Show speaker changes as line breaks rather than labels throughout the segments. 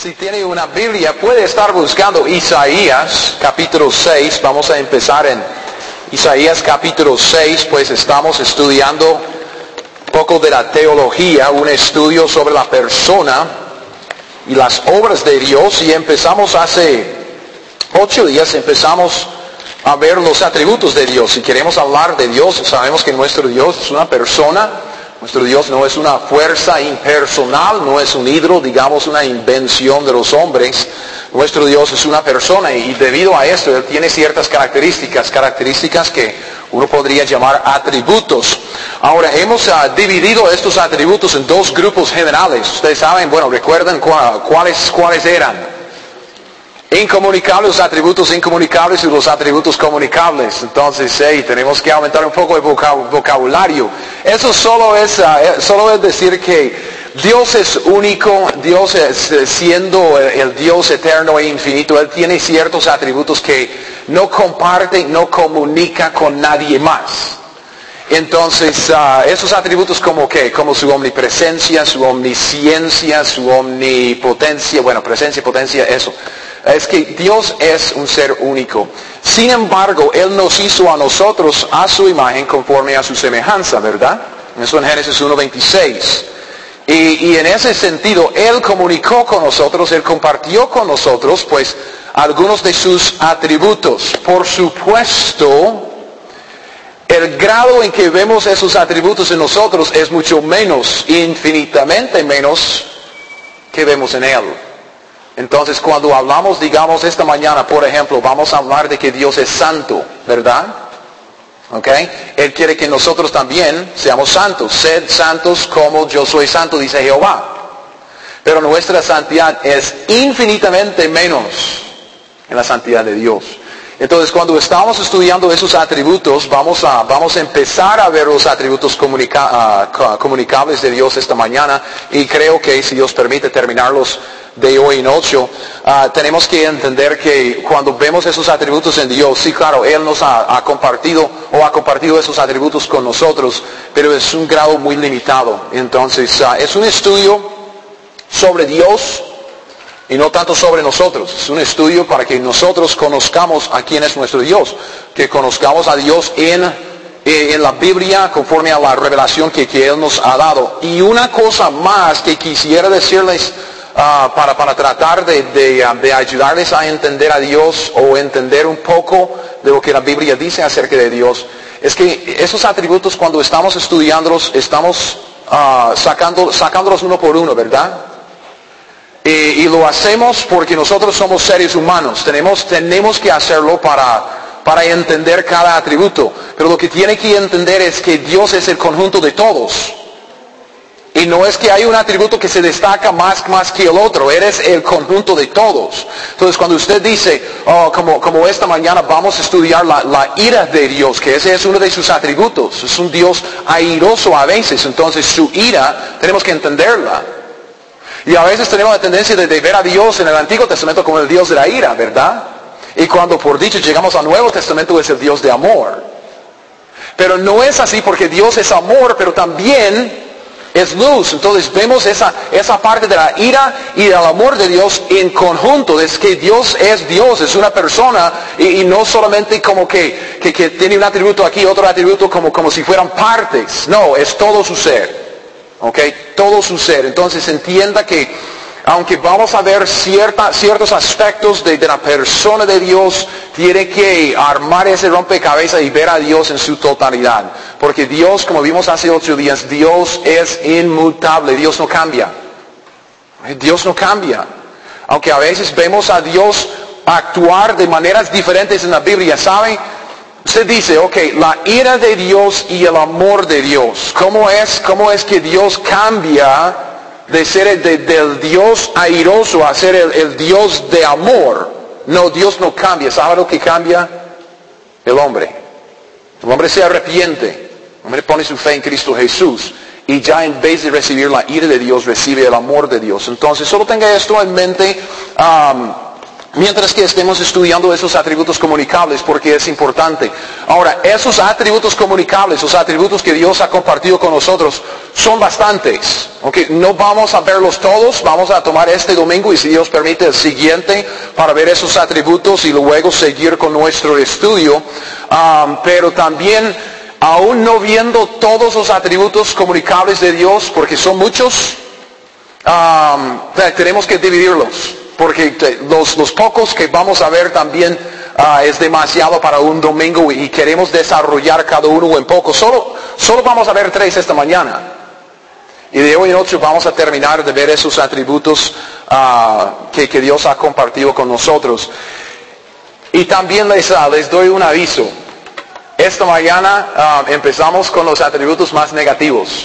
Si tiene una Biblia, puede estar buscando Isaías capítulo 6. Vamos a empezar en Isaías capítulo 6, pues estamos estudiando un poco de la teología, un estudio sobre la persona y las obras de Dios. Y empezamos hace 8 días, empezamos a ver los atributos de Dios. Si queremos hablar de Dios, sabemos que nuestro Dios es una persona. Nuestro Dios no es una fuerza impersonal, no es un ídolo, digamos una invención de los hombres. Nuestro Dios es una persona y debido a esto Él tiene ciertas características que uno podría llamar atributos. Ahora, hemos dividido estos atributos en dos grupos generales. Ustedes saben, recuerdan cuáles eran. Incomunicables, los atributos incomunicables y los atributos comunicables. Entonces, tenemos que aumentar un poco el vocabulario. Eso solo es decir que Dios es único, Dios siendo el Dios eterno e infinito, Él tiene ciertos atributos que no comparte, no comunica con nadie más. Entonces, esos atributos como su omnipresencia, su omnisciencia, su omnipotencia, presencia, potencia, eso. Es que Dios es un ser único. Sin embargo, Él nos hizo a nosotros a su imagen conforme a su semejanza, ¿verdad? Eso en Génesis 1:26. Y en ese sentido, Él comunicó con nosotros, Él compartió con nosotros, pues, algunos de sus atributos. Por supuesto, el grado en que vemos esos atributos en nosotros es mucho menos, infinitamente menos, que vemos en Él. Entonces, cuando hablamos, digamos, esta mañana, por ejemplo, vamos a hablar de que Dios es santo, ¿verdad? ¿Ok? Él quiere que nosotros también seamos santos. Sed santos como yo soy santo, dice Jehová. Pero nuestra santidad es infinitamente menos en la santidad de Dios. Entonces, cuando estamos estudiando esos atributos, vamos a empezar a ver los atributos comunicables de Dios esta mañana. Y creo que, si Dios permite, terminarlos de hoy en 8, tenemos que entender que cuando vemos esos atributos en Dios, sí, claro, Él nos ha compartido esos atributos con nosotros, pero es un grado muy limitado. Entonces, es un estudio sobre Dios y no tanto sobre nosotros. Es un estudio para que nosotros conozcamos a quién es nuestro Dios, que conozcamos a Dios en la Biblia conforme a la revelación que Él nos ha dado. Y una cosa más que quisiera decirles para tratar de ayudarles a entender a Dios o entender un poco de lo que la Biblia dice acerca de Dios, es que esos atributos, cuando estamos estudiándolos, estamos sacándolos uno por uno, ¿verdad? Y lo hacemos porque nosotros somos seres humanos, tenemos que hacerlo para entender cada atributo. Pero lo que tiene que entender es que Dios es el conjunto de todos. Y no es que hay un atributo que se destaca más que el otro, eres el conjunto de todos. Entonces, cuando usted dice, como esta mañana vamos a estudiar la ira de Dios, que ese es uno de sus atributos, es un Dios airoso a veces, entonces su ira tenemos que entenderla. Y a veces tenemos la tendencia de ver a Dios en el Antiguo Testamento como el Dios de la ira, ¿verdad? Y cuando por dicho llegamos al Nuevo Testamento es el Dios de amor. Pero no es así, porque Dios es amor, pero también es luz. Entonces vemos esa parte de la ira y del amor de Dios en conjunto. Es que Dios, es una persona y no solamente como que tiene un atributo aquí, otro atributo como si fueran partes. No, es todo su ser. ¿Ok? Todo su ser. Entonces entienda que aunque vamos a ver ciertos aspectos de la persona de Dios, tiene que armar ese rompecabezas y ver a Dios en su totalidad. Porque Dios, como vimos hace 8 días, Dios es inmutable, Dios no cambia. Dios no cambia. Aunque a veces vemos a Dios actuar de maneras diferentes en la Biblia, ¿saben? Usted dice, la ira de Dios y el amor de Dios. ¿Cómo es que Dios cambia de ser del Dios airoso a ser el Dios de amor? No, Dios no cambia. ¿Sabe lo que cambia? El hombre. El hombre se arrepiente. El hombre pone su fe en Cristo Jesús. Y ya en vez de recibir la ira de Dios, recibe el amor de Dios. Entonces, solo tenga esto en mente Mientras que estemos estudiando esos atributos comunicables, porque es importante. Ahora, esos atributos comunicables, los atributos que Dios ha compartido con nosotros, son bastantes. ¿Okay? No vamos a verlos todos, vamos a tomar este domingo y si Dios permite el siguiente para ver esos atributos y luego seguir con nuestro estudio. Pero también, aún no viendo todos los atributos comunicables de Dios, porque son muchos, tenemos que dividirlos. Porque los pocos que vamos a ver también es demasiado para un domingo y queremos desarrollar cada uno en poco. Solo vamos a ver 3 esta mañana. Y de hoy en 8 vamos a terminar de ver esos atributos que Dios ha compartido con nosotros. Y también les doy un aviso. Esta mañana empezamos con los atributos más negativos.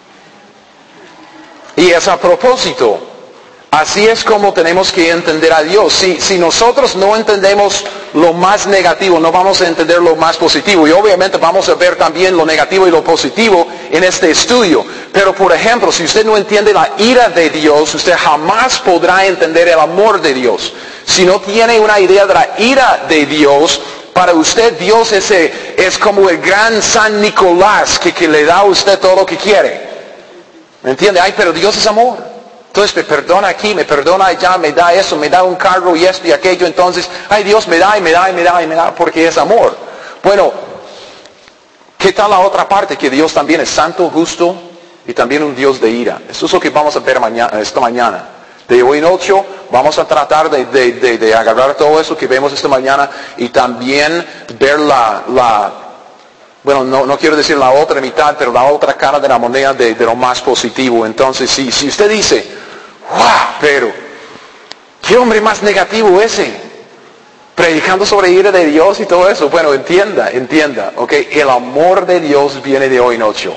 Y es a propósito. Así es como tenemos que entender a Dios. Si nosotros no entendemos lo más negativo, no vamos a entender lo más positivo. Y obviamente vamos a ver también lo negativo y lo positivo en este estudio. Pero por ejemplo, si usted no entiende la ira de Dios, usted jamás podrá entender el amor de Dios. Si no tiene una idea de la ira de Dios, para usted Dios es como el gran San Nicolás que le da a usted todo lo que quiere. ¿Me entiende? Ay, pero Dios es amor. Entonces me perdona aquí, me perdona allá, me da eso, me da un cargo y esto y aquello. Entonces, ay, Dios me da y me da y me da y me da porque es amor. Bueno, ¿qué tal la otra parte? Que Dios también es santo, justo y también un Dios de ira. Eso es lo que vamos a ver esta mañana. De hoy en 8 vamos a tratar de agarrar todo eso que vemos esta mañana y también ver bueno, no quiero decir la otra mitad, pero la otra cara de la moneda de lo más positivo. Entonces, si usted dice, wow, pero, ¿qué hombre más negativo ese? Predicando sobre ira de Dios y todo eso. Bueno, entienda, ok, el amor de Dios viene de hoy en 8.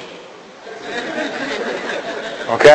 Ok.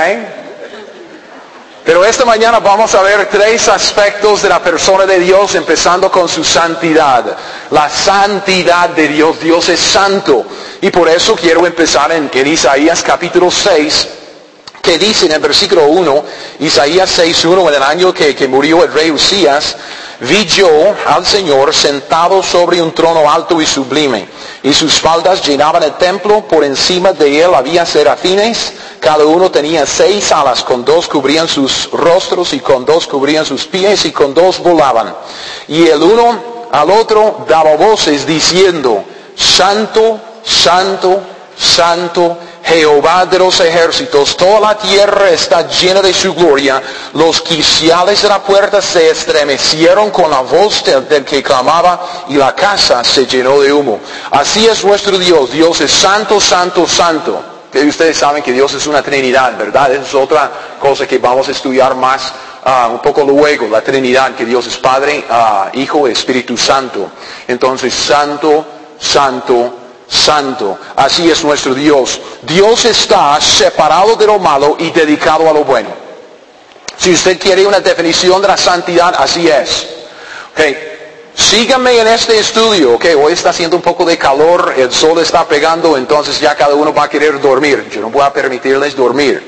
Pero esta mañana vamos a ver 3 aspectos de la persona de Dios, empezando con su santidad. La santidad de Dios. Dios es santo. Y por eso quiero empezar en Isaías capítulo 6, que dice en el versículo 1, Isaías 6:1, en el año que murió el rey Usías, vi yo al Señor sentado sobre un trono alto y sublime, y sus faldas llenaban el templo, por encima de él había serafines, cada uno tenía 6 alas, con 2 cubrían sus rostros, y con 2 cubrían sus pies, y con 2 volaban. Y el uno al otro daba voces diciendo, Santo, Santo, Santo, Jehová de los ejércitos, toda la tierra está llena de su gloria. Los quiciales de la puerta se estremecieron con la voz del que clamaba, y la casa se llenó de humo. Así es nuestro Dios. Dios es santo, santo, santo. Que ustedes saben que Dios es una Trinidad, ¿verdad? Esa es otra cosa que vamos a estudiar más un poco luego, la Trinidad, que Dios es Padre, Hijo, Espíritu Santo. Entonces, santo, santo, santo. Así es nuestro Dios. Dios está separado de lo malo y dedicado a lo bueno. Si usted quiere una definición de la santidad, así es. Okay. Síganme en este estudio. Okay. Hoy está haciendo un poco de calor, el sol está pegando, entonces ya cada uno va a querer dormir. Yo no voy a permitirles dormir.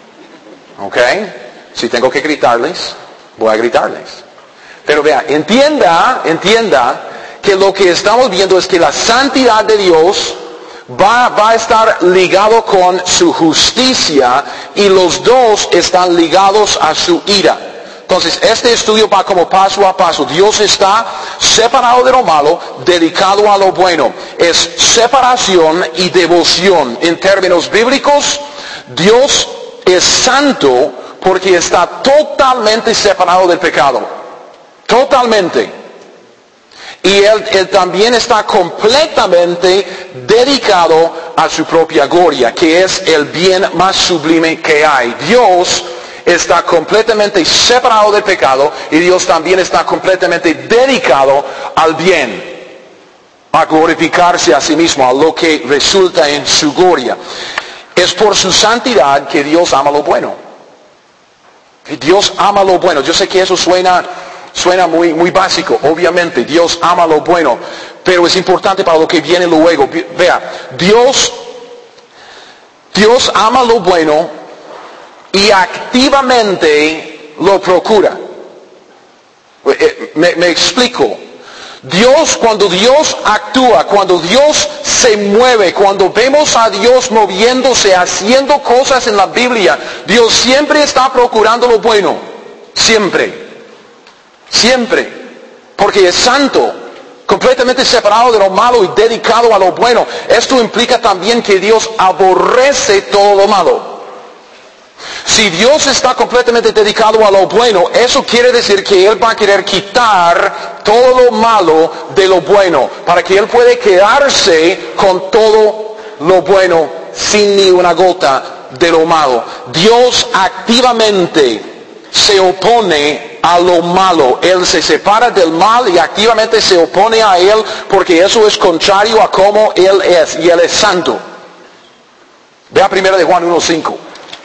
Okay. Si tengo que gritarles, voy a gritarles. Pero vea, entienda que lo que estamos viendo es que la santidad de Dios va a estar ligado con su justicia, y los dos están ligados a su ira. Entonces, este estudio va como paso a paso. Dios está separado de lo malo, dedicado a lo bueno. Es separación y devoción. En términos bíblicos, Dios es santo porque está totalmente separado del pecado. Totalmente. Y él también está completamente dedicado a su propia gloria, que es el bien más sublime que hay. Dios está completamente separado del pecado, y Dios también está completamente dedicado al bien, a glorificarse a sí mismo, a lo que resulta en su gloria. Es por su santidad que Dios ama lo bueno. Dios ama lo bueno. Yo sé que eso suena muy básico. Obviamente Dios ama lo bueno, pero es importante para lo que viene luego. Vea, Dios ama lo bueno y activamente lo procura. Me explico. Cuando Dios actúa, cuando Dios se mueve, cuando vemos a Dios moviéndose, haciendo cosas en la Biblia, Dios siempre está procurando lo bueno. Siempre. Siempre. Porque es santo, completamente separado de lo malo y dedicado a lo bueno. Esto implica también que Dios aborrece todo lo malo. Si Dios está completamente dedicado a lo bueno, eso quiere decir que Él va a querer quitar todo lo malo de lo bueno, para que Él pueda quedarse con todo lo bueno, sin ni una gota de lo malo. Dios activamente se opone a lo malo. Él se separa del mal y activamente se opone a Él, porque eso es contrario a cómo Él es, y Él es santo. Vea 1 de Juan 1:5.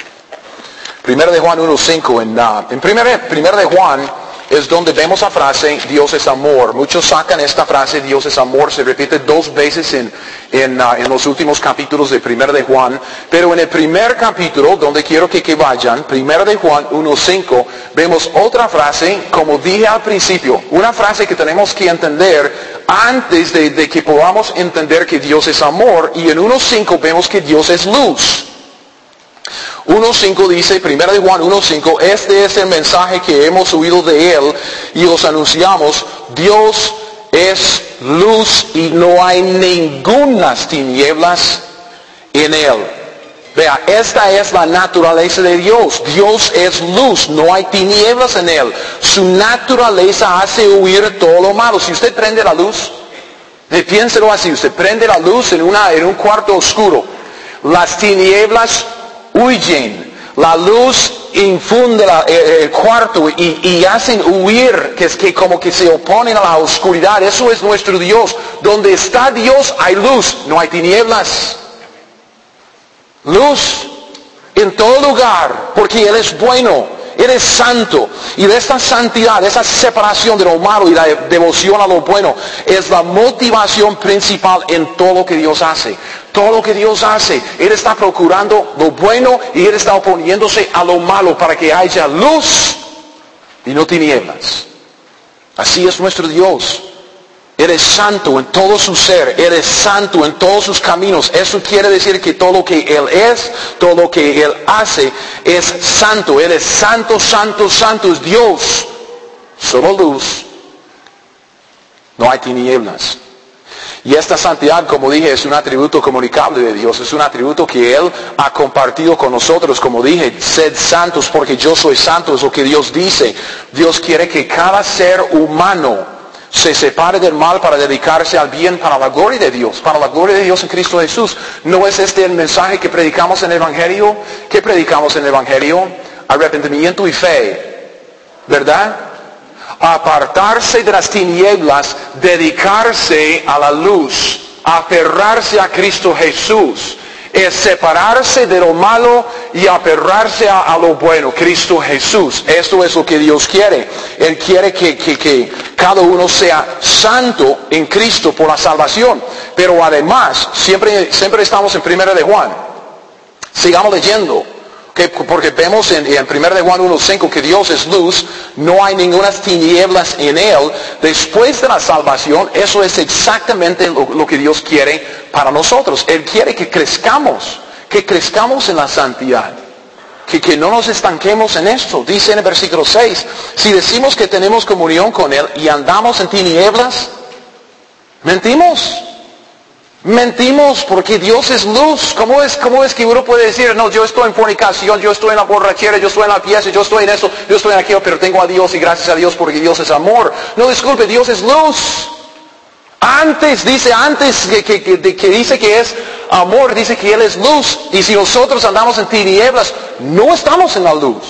1 de Juan 1:5. En 1 de Juan es donde vemos la frase Dios es amor. Muchos sacan esta frase Dios es amor, se repite 2 veces en los últimos capítulos de 1 de Juan. Pero en el primer capítulo, donde quiero que vayan, 1 de Juan 1:5, vemos otra frase, como dije al principio, una frase que tenemos que entender antes de que podamos entender que Dios es amor. Y en 1:5 vemos que Dios es luz. 1:5 dice, 1 de Juan 1:5, este es el mensaje que hemos oído de Él y os anunciamos: Dios es luz y no hay ningunas tinieblas en Él. Vea, esta es la naturaleza de Dios. Dios es luz, no hay tinieblas en Él. Su naturaleza hace huir todo lo malo. Si usted prende la luz, piénselo así, usted prende la luz en un cuarto oscuro, las tinieblas huyen, la luz infunde el cuarto y hacen huir, que es que como que se oponen a la oscuridad. Eso es nuestro Dios. Donde está Dios hay luz, no hay tinieblas. Luz en todo lugar, porque Él es bueno, Él es santo. Y de esta santidad, esa separación de lo malo y la devoción a lo bueno, es la motivación principal en todo lo que Dios hace. Todo lo que Dios hace, Él está procurando lo bueno y Él está oponiéndose a lo malo para que haya luz y no tinieblas. Así es nuestro Dios. Él es santo en todo su ser, Él es santo en todos sus caminos. Eso quiere decir que todo lo que Él es, todo lo que Él hace es santo. Él es santo, santo, santo, es Dios. Solo luz, no hay tinieblas. Y esta santidad, como dije, es un atributo comunicable de Dios, es un atributo que Él ha compartido con nosotros. Como dije, sed santos porque yo soy santo, es lo que Dios dice. Dios quiere que cada ser humano se separe del mal para dedicarse al bien, para la gloria de Dios, para la gloria de Dios en Cristo Jesús. ¿No es este el mensaje que predicamos en el Evangelio? ¿Qué predicamos en el Evangelio? Arrepentimiento y fe, ¿verdad? Apartarse de las tinieblas, dedicarse a la luz, aferrarse a Cristo Jesús. Es separarse de lo malo y aferrarse a lo bueno, Cristo Jesús. Esto es lo que Dios quiere. Él quiere que cada uno sea santo en Cristo por la salvación. Pero además, siempre estamos en 1 de Juan. Sigamos leyendo. Porque vemos en 1 de Juan 1:5 que Dios es luz, no hay ninguna tinieblas en Él. Después de la salvación, eso es exactamente lo que Dios quiere para nosotros. Él quiere que crezcamos en la santidad, que no nos estanquemos en esto. Dice en el versículo 6, si decimos que tenemos comunión con Él y andamos en tinieblas, mentimos. Mentimos, porque Dios es luz. ¿Cómo es que uno puede decir, no, yo estoy en fornicación, yo estoy en la borrachera, yo estoy en la fiesta, yo estoy en eso, yo estoy en aquello, pero tengo a Dios y gracias a Dios porque Dios es amor? No, disculpe, Dios es luz. Antes que dice que es amor, dice que Él es luz. Y si nosotros andamos en tinieblas, no estamos en la luz.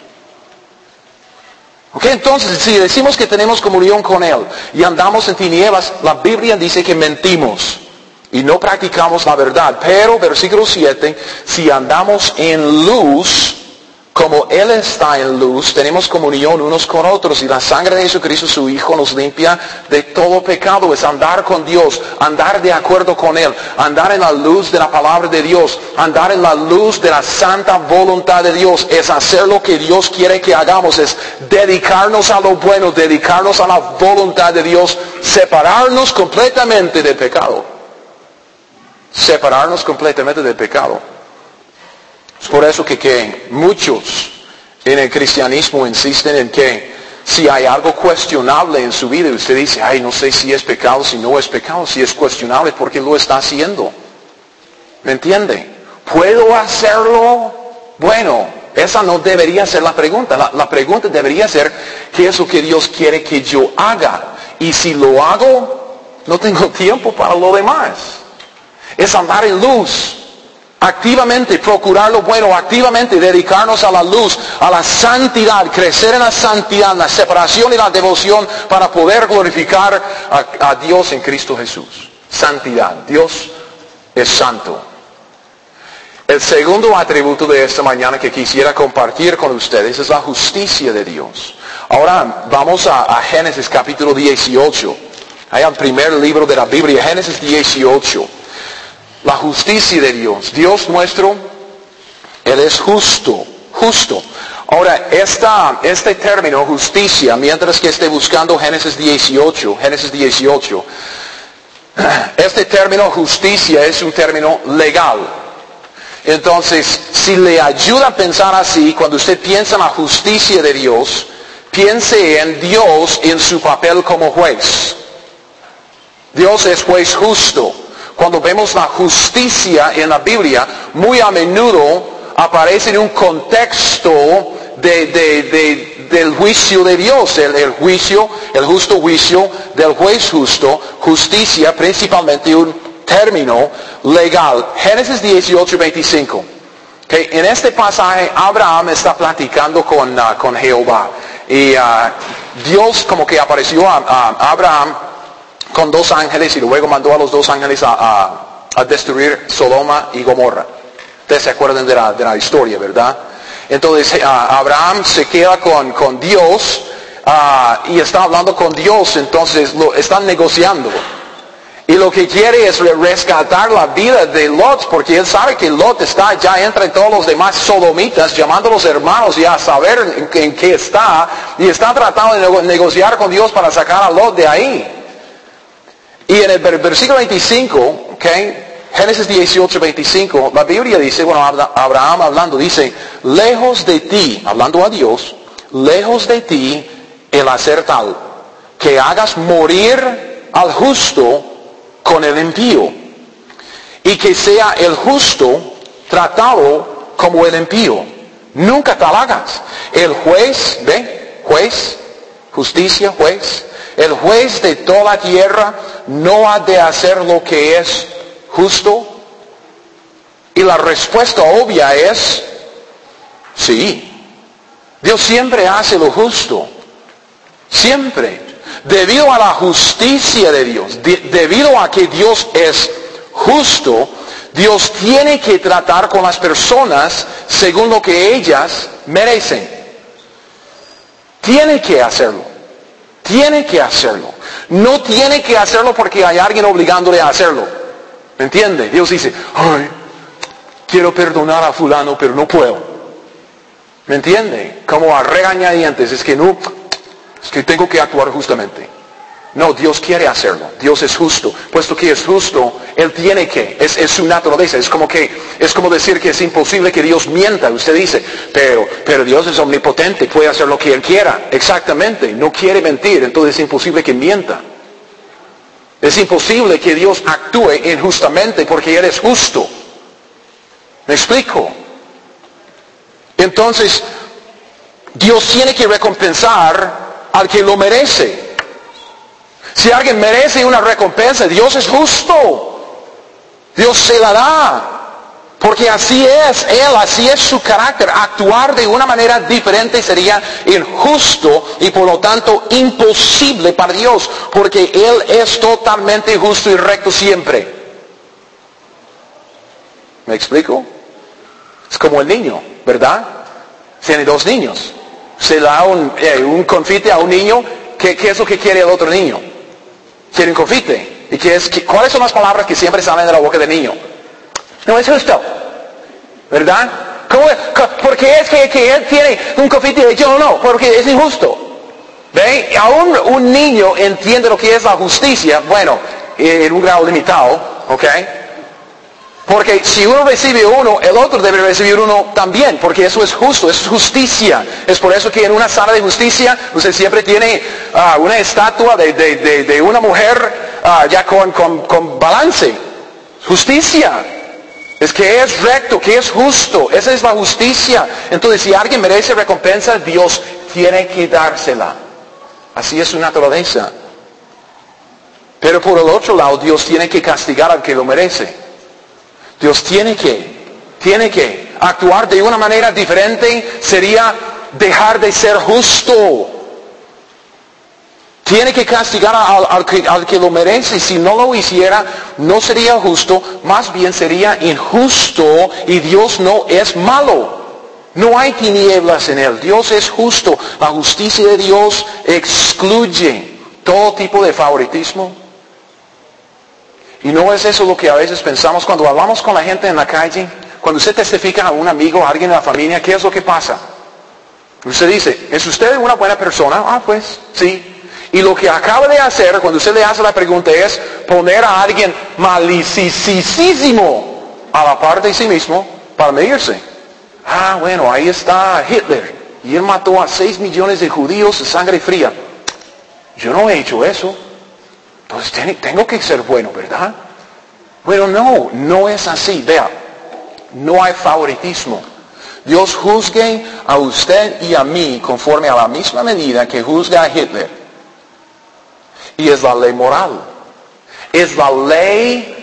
Ok, entonces, si decimos que tenemos comunión con Él y andamos en tinieblas, la Biblia dice que mentimos y no practicamos la verdad. Pero, versículo 7, si andamos en luz, como Él está en luz, tenemos comunión unos con otros y la sangre de Jesucristo, su Hijo, nos limpia de todo pecado. Es andar con Dios, andar de acuerdo con Él, andar en la luz de la palabra de Dios, andar en la luz de la santa voluntad de Dios. Es hacer lo que Dios quiere que hagamos, es dedicarnos a lo bueno, dedicarnos a la voluntad de Dios, separarnos completamente del pecado. Separarnos completamente del pecado. Es por eso que muchos en el cristianismo insisten en que si hay algo cuestionable en su vida y usted dice, ay, no sé si es pecado, si no es pecado, si es cuestionable, ¿por qué lo está haciendo? ¿Me entiende? ¿Puedo hacerlo? Bueno, esa no debería ser la pregunta. La pregunta debería ser, ¿qué es lo que Dios quiere que yo haga? Y si lo hago, no tengo tiempo para lo demás. Es andar en luz. Activamente procurar lo bueno, activamente dedicarnos a la luz, a la santidad, crecer en la santidad, la separación y la devoción para poder glorificar a Dios en Cristo Jesús. Santidad. Dios es santo. El segundo atributo de esta mañana que quisiera compartir con ustedes es la justicia de Dios. Ahora vamos a Génesis capítulo 18. Hay el primer libro de la Biblia, Génesis 18. La justicia de Dios. Dios nuestro, Él es justo. Justo. Ahora, este término justicia, mientras que esté buscando Génesis 18, este término justicia es un término legal. Entonces, si le ayuda a pensar así, cuando usted piensa en la justicia de Dios, piense en Dios en su papel como juez. Dios es juez justo. Cuando vemos la justicia en la Biblia, muy a menudo aparece en un contexto del juicio de Dios, el justo juicio del juez justo, justicia principalmente un término legal. Génesis 18, 25. Okay, en este pasaje Abraham está platicando con Jehová y Dios como que apareció a Abraham con dos ángeles y luego mandó a los dos ángeles a destruir Sodoma y Gomorra. Ustedes se acuerdan de la historia, ¿verdad? Entonces Abraham se queda con Dios y está hablando con Dios, entonces están negociando. Y lo que quiere es rescatar la vida de Lot, porque él sabe que Lot está ya entre todos los demás sodomitas, llamando a los hermanos y a saber en qué está, y está tratando de negociar con Dios para sacar a Lot de ahí. Y en el versículo 25, Génesis 18, 25, la Biblia dice, bueno, Abraham hablando, dice, lejos de ti, hablando a Dios, lejos de ti el hacer tal, que hagas morir al justo con el impío, y que sea el justo tratado como el impío. Nunca tal hagas. El juez, juez, justicia, juez, el juez de toda la tierra no ha de hacer lo que es justo. Y la respuesta obvia es, sí. Dios siempre hace lo justo. Siempre. Debido a la justicia de Dios, debido a que Dios es justo, Dios tiene que tratar con las personas según lo que ellas merecen. Tiene que hacerlo. Tiene que hacerlo. No tiene que hacerlo porque hay alguien obligándole a hacerlo. ¿Me entiende? Dios dice, ay, quiero perdonar a fulano, pero no puedo. ¿Me entiende? Como a regañadientes, es que tengo que actuar justamente. No, Dios quiere hacerlo. Dios es justo. Puesto que es justo, Él tiene que. Es su naturaleza. Es como decir que es imposible que Dios mienta. Usted dice, pero Dios es omnipotente, puede hacer lo que Él quiera. Exactamente. No quiere mentir, entonces es imposible que mienta. Es imposible que Dios actúe injustamente porque Él es justo. ¿Me explico? Entonces, Dios tiene que recompensar al que lo merece. Si alguien merece una recompensa, Dios es justo. Dios se la da. Porque así es Él, así es su carácter. Actuar de una manera diferente sería injusto y por lo tanto imposible para Dios. Porque Él es totalmente justo y recto siempre. ¿Me explico? Es como el niño, ¿verdad? Tiene 2 niños. Se da un confite a un niño. ¿Qué es lo que quiere el otro niño? Quiere un confite. ¿Y cuáles son las palabras que siempre salen de la boca del niño? No es justo. ¿Verdad? Porque es que él tiene un confite y yo no. Porque es injusto. ¿Ve? Aún un niño entiende lo que es la justicia. Bueno, en un grado limitado. ¿Ok? Porque si uno recibe uno, el otro debe recibir uno también, porque eso es justo, eso es justicia. Es por eso que en una sala de justicia usted siempre tiene una estatua de una mujer ya con balance. Justicia. Es que es recto, que es justo. Esa es la justicia. Entonces, si alguien merece recompensa, Dios tiene que dársela. Así es su naturaleza. Pero por el otro lado, Dios tiene que castigar al que lo merece. Dios tiene que actuar de una manera diferente, sería dejar de ser justo. Tiene que castigar al que lo merece. Si no lo hiciera, no sería justo, más bien sería injusto, y Dios no es malo. No hay tinieblas en Él. Dios es justo. La justicia de Dios excluye todo tipo de favoritismo. Y no es eso lo que a veces pensamos cuando hablamos con la gente en la calle. Cuando usted testifica a un amigo, a alguien de la familia, ¿qué es lo que pasa? Usted dice, ¿es usted una buena persona? Ah, pues, sí. Y lo que acaba de hacer, cuando usted le hace la pregunta, es poner a alguien malicísimo a la par de sí mismo para medirse. Ah, bueno, ahí está Hitler. Y él mató a 6 millones de judíos de sangre fría. Yo no he hecho eso. Entonces tengo que ser bueno, ¿verdad? Bueno, no es así. Vea, no hay favoritismo. Dios juzgue a usted y a mí conforme a la misma medida que juzga a Hitler. Y es la ley moral. Es la ley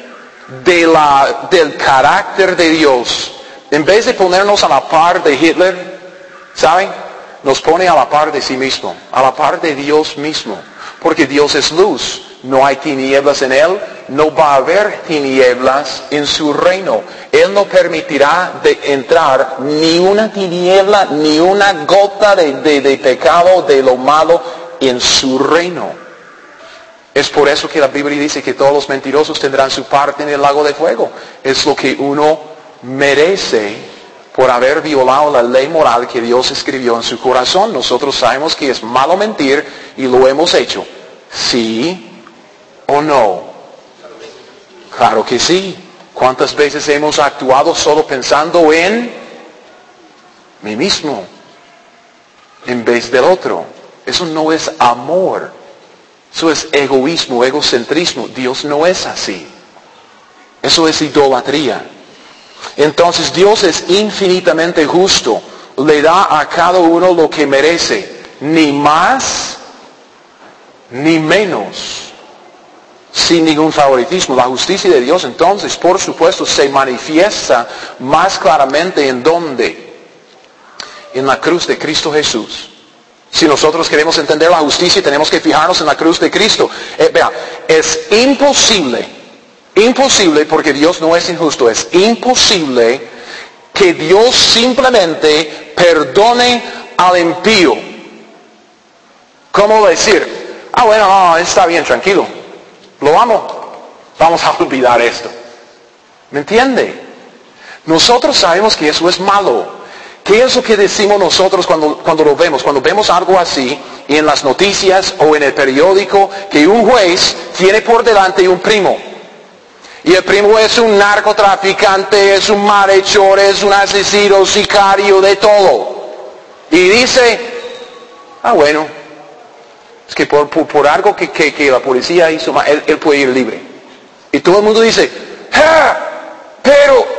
del carácter de Dios. En vez de ponernos a la par de Hitler, ¿saben? Nos pone a la par de sí mismo, a la par de Dios mismo. Porque Dios es luz. No hay tinieblas en Él, no va a haber tinieblas en su reino. Él no permitirá de entrar ni una tiniebla, ni una gota de pecado, de lo malo en su reino. Es por eso que la Biblia dice que todos los mentirosos tendrán su parte en el lago de fuego. Es lo que uno merece por haber violado la ley moral que Dios escribió en su corazón. Nosotros sabemos que es malo mentir y lo hemos hecho. Sí o no. Claro que sí. ¿Cuántas veces hemos actuado solo pensando en mí mismo en vez del otro? Eso no es amor. Eso es egoísmo, egocentrismo. Dios no es así. Eso es idolatría. Entonces Dios es infinitamente justo. Le da a cada uno lo que merece. Ni más, ni menos. Sin ningún favoritismo. La justicia de Dios entonces, por supuesto, se manifiesta más claramente en ¿dónde? En la cruz de Cristo Jesús. Si nosotros queremos entender la justicia, tenemos que fijarnos en la cruz de Cristo. Vea, es imposible, porque Dios no es injusto, es imposible que Dios simplemente perdone al impío. ¿Cómo decir? Ah, bueno, no, está bien, tranquilo. Lo amo. Vamos a olvidar esto. ¿Me entiende? Nosotros sabemos que eso es malo. ¿Qué es lo que decimos nosotros cuando lo vemos? Cuando vemos algo así en las noticias o en el periódico, que un juez tiene por delante un primo. Y el primo es un narcotraficante, es un malhechor, es un asesino, sicario, de todo. Y dice, ah bueno, es que por algo que la policía hizo mal, él puede ir libre. Y todo el mundo dice, pero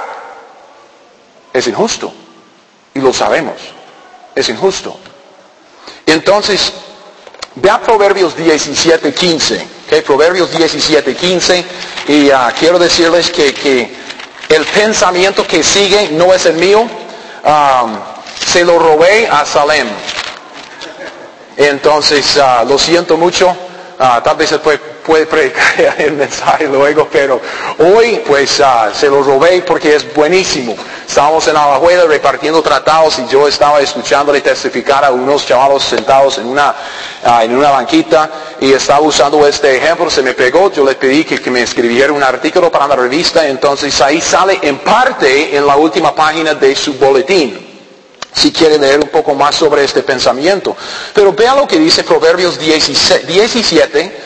es injusto. Y lo sabemos. Es injusto. Entonces, ve a Proverbios 17:15. ¿Okay? Proverbios 17:15. Y quiero decirles que el pensamiento que sigue no es el mío. Se lo robé a Salem. Entonces, lo siento mucho. Tal vez se puede predicar el mensaje luego, pero hoy pues se lo robé porque es buenísimo. estábamos en Alajuela repartiendo tratados y yo estaba escuchándole testificar a unos chavalos sentados en una banquita y estaba usando este ejemplo, se me pegó, yo le pedí que me escribiera un artículo para la revista, entonces ahí sale en parte en la última página de su boletín, si quiere leer un poco más sobre este pensamiento. Pero vea lo que dice Proverbios 17,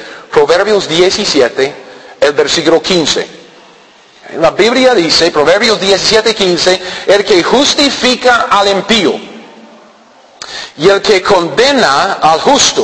el versículo 15. La Biblia dice, Proverbios 17:15, el que justifica al impío y el que condena al justo,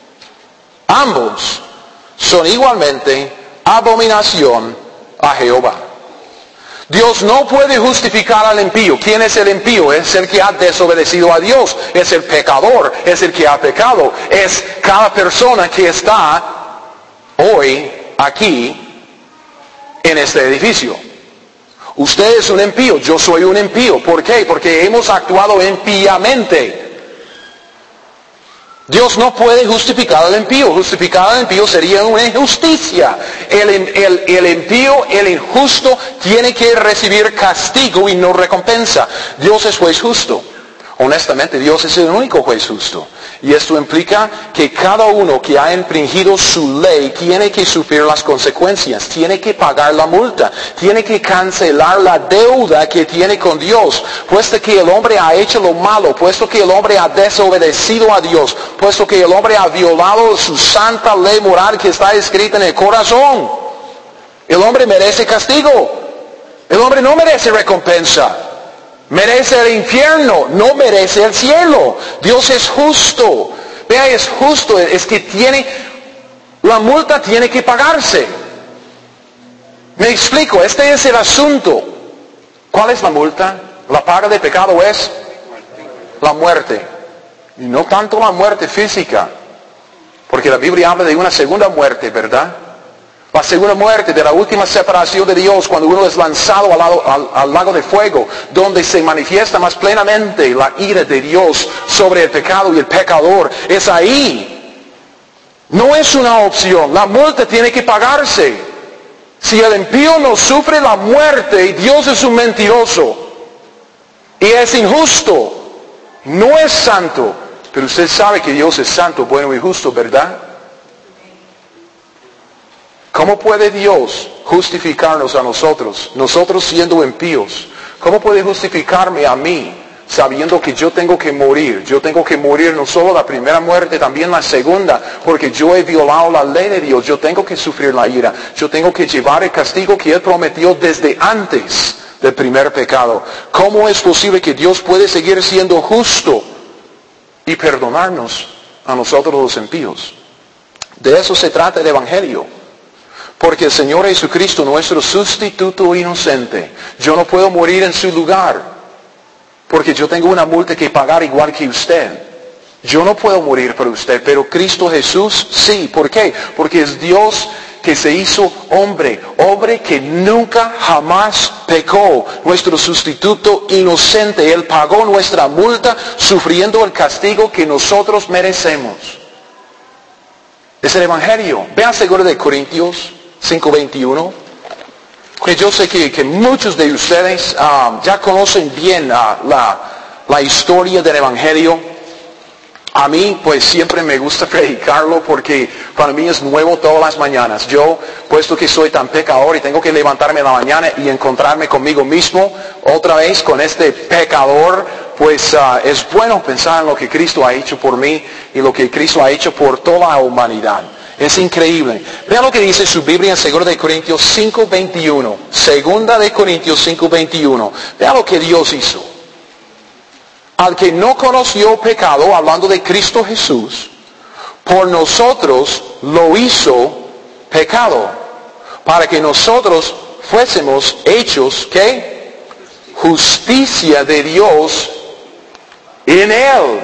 ambos son igualmente abominación a Jehová. Dios no puede justificar al impío. ¿Quién es el impío? Es el que ha desobedecido a Dios, es el pecador, es el que ha pecado, es cada persona que está hoy aquí en este edificio. Usted es un impío, yo soy un impío. ¿Por qué? Porque hemos actuado impíamente. Dios no puede justificar al impío. Justificar al impío sería una injusticia. El impío, el injusto, tiene que recibir castigo y no recompensa. Dios es juez justo. Honestamente, Dios es el único juez justo. Y esto implica que cada uno que ha infringido su ley tiene que sufrir las consecuencias, tiene que pagar la multa, tiene que cancelar la deuda que tiene con Dios, puesto que el hombre ha hecho lo malo, puesto que el hombre ha desobedecido a Dios, puesto que el hombre ha violado su santa ley moral que está escrita en el corazón. El hombre merece castigo. El hombre no merece recompensa. Merece el infierno, no merece el cielo. Dios es justo. Vea, es justo, es que la multa tiene que pagarse. Me explico, este es el asunto. ¿Cuál es la multa? La paga de pecado es la muerte. Y no tanto la muerte física, porque la Biblia habla de una segunda muerte, ¿verdad? La segunda muerte, de la última separación de Dios, cuando uno es lanzado al lago de fuego, donde se manifiesta más plenamente la ira de Dios sobre el pecado y el pecador. Es ahí. No es una opción. La multa tiene que pagarse. Si el impío no sufre la muerte, Dios es un mentiroso. Y es injusto. No es santo. Pero usted sabe que Dios es santo, bueno y justo, ¿verdad? ¿Cómo puede Dios justificarnos a nosotros siendo impíos? ¿Cómo puede justificarme a mí, sabiendo que yo tengo que morir? Yo tengo que morir no solo la primera muerte, también la segunda, porque yo he violado la ley de Dios. Yo tengo que sufrir la ira. Yo tengo que llevar el castigo que Él prometió desde antes del primer pecado. ¿Cómo es posible que Dios puede seguir siendo justo y perdonarnos a nosotros los impíos? De eso se trata el Evangelio. Porque el Señor Jesucristo, nuestro sustituto inocente, yo no puedo morir en su lugar, porque yo tengo una multa que pagar igual que usted. Yo no puedo morir por usted, pero Cristo Jesús sí. ¿Por qué? Porque es Dios que se hizo hombre que nunca jamás pecó, nuestro sustituto inocente. Él pagó nuestra multa sufriendo el castigo que nosotros merecemos. Es el Evangelio. Vean 2 Corintios 5:21. Que yo sé que muchos de ustedes ya conocen bien la historia del Evangelio. A mí pues siempre me gusta predicarlo porque para mí es nuevo todas las mañanas. Yo, puesto que soy tan pecador y tengo que levantarme en la mañana y encontrarme conmigo mismo otra vez con este pecador, pues es bueno pensar en lo que Cristo ha hecho por mí y lo que Cristo ha hecho por toda la humanidad. Es increíble. Vean lo que dice su Biblia en 2 Corintios 5:21. 2 Corintios 5:21. Vean lo que Dios hizo. Al que no conoció pecado, hablando de Cristo Jesús, por nosotros lo hizo pecado, para que nosotros fuésemos hechos, ¿qué? Justicia de Dios en Él.